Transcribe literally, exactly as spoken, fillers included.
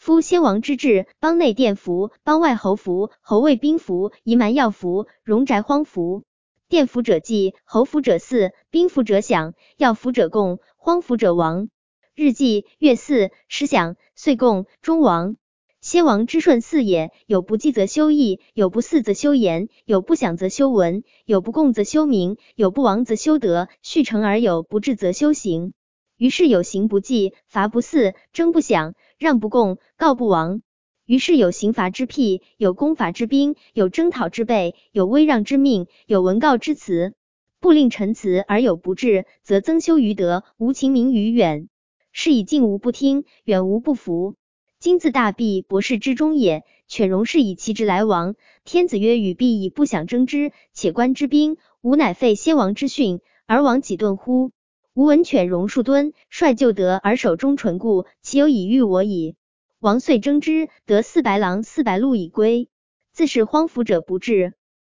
夫先王之治，邦内殿服，邦外侯服，侯卫兵服，夷蛮药服，戎宅荒服。殿服者祭，侯服者祀，兵服者享，药服者供，荒服者亡。日祭，月祀，时享，岁供，终亡。先王之顺祀也，有不祭则修义，有不祀则修言，有不享则修文，有不供则修名，有不亡则修德，续成而有不治则修行。于是有刑不祭，罚不祀，征不享，让不供，告不亡。于是有刑罚之辟，有攻伐之兵，有征讨之备，有威让之命，有文告之辞。不令陈词而有不治，则增修于德，无情名于远。是以近无不听，远无不服。今自大弊，博士之中也。犬戎是以其职来亡。天子曰：与必以不想争之，且观之兵，吾乃废先王之训，而亡己盾乎？吾闻犬戎数敦，率旧德而守忠纯固，其有以御我矣。王遂征之，得四白狼、四白鹿以归。自是荒服者不治。